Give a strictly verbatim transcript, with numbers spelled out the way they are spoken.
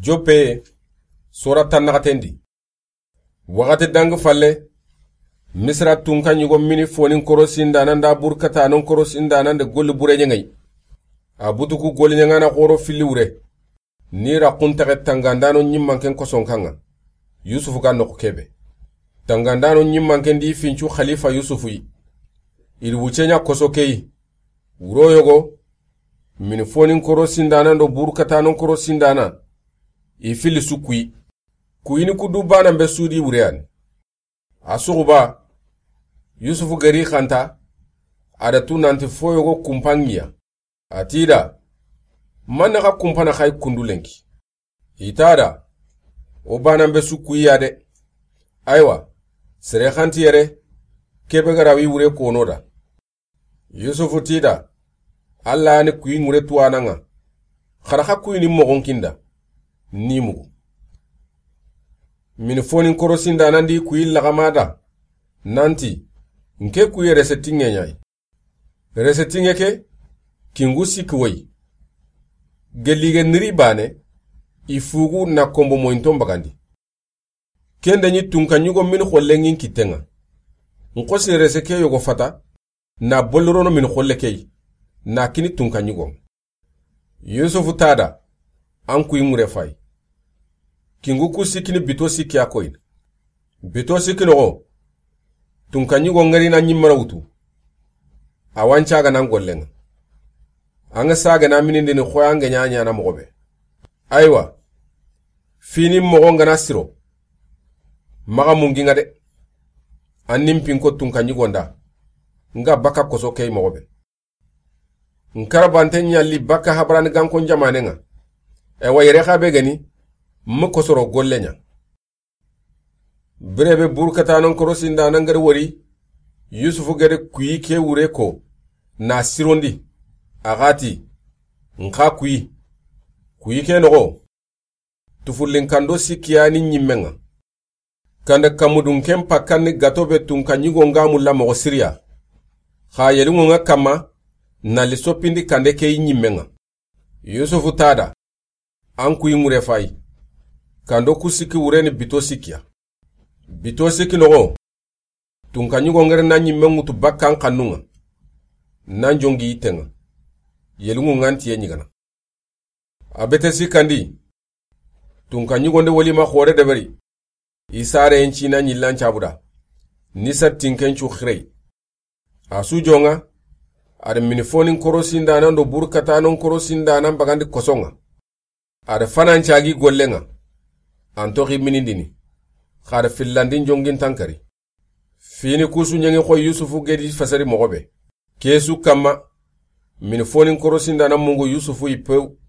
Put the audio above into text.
Jope sura tanagatendi wakati dang falle misra tunka nyugo mini fonin korosinda nanda burkata non korosinda nanda gol bure ngai abutuku gol nyangana koro filiure ni rakunta tangandano nyimmanken kosonkanga yusufu kan no kebe tangandano nyimmanken di finchu khalifa yusufu yi il wuchenya kosokei wuro yogo mini fonin korosinda nando burkata non korosinda na ifili sukui kuini kudu bana mbe sudi wurean asuguba yusufu gari khanta adatu nanti foyogo kumpangia atida manna ka kumpana khay kundulenki itada o bana mbe sukui yade aywa sere khanti yere kebe garawi wure konoda yusufu tida alla ni kuyi ngure tuananga khara kuini mogonkinda nimugu min fonin korosinda nandi kuyi lagamada nanti nke kuyi resetinge nyai resetinge ke kingu sikwoyi gelige niri bane ifugu na kombo mointon bagandi kende nyi tunka nyugo min khollengin kitenga nkosi reseke yogo fata na bolorono min khollekei na kini tunka nyugo yusufu tada an kuyi mure fai kingu kusikini bito siki akoin bito sikino go tunka nyugo ngari na nyimmara wutu awancha ga nan gollenga anga saga na mininde ni khoyange nyanya na mogobe aywa fini mogonga na siro maga munginga de annim pinko tunka nyugo nda nga baka koso kay mogobe nkarabante nyalli baka habran ganko jamanenga e wayre khabe gani mukosoro gollenya brebe burkata non korosinda nangar wori yusufu gere kuyi ke wure ko na sirondi agati nka kuyi kuyi ke nogo tufulin kando sikiani nyimmenga kanda kamudun kem pakani gatobe tunka nyugo ngamu la mo siria kha yelungo nga kama na lisopindi kande ke nyimmenga yusufu tada an kuyi mure fai kando kusiki ureni bito sikia bito siki nogo tunka nyugo ngere na nyimengu tu bakkan kanunga nanjongi itenga yelungu nganti yenyigana abete sikandi tunka nyugo nde woli ma khore deberi isare enchi na nyilan chabuda nisa tinkenchu khirei asu jonga ar minifonin korosinda nando burkata non korosinda nan bagandi kosonga ar fananchagi gollenga antoki minindini khar fillandin jongin tankari fini kusu nyengi ko yusufu gedi fasari mogobe kesu kama min fonin korosinda na mungu yusufu ipe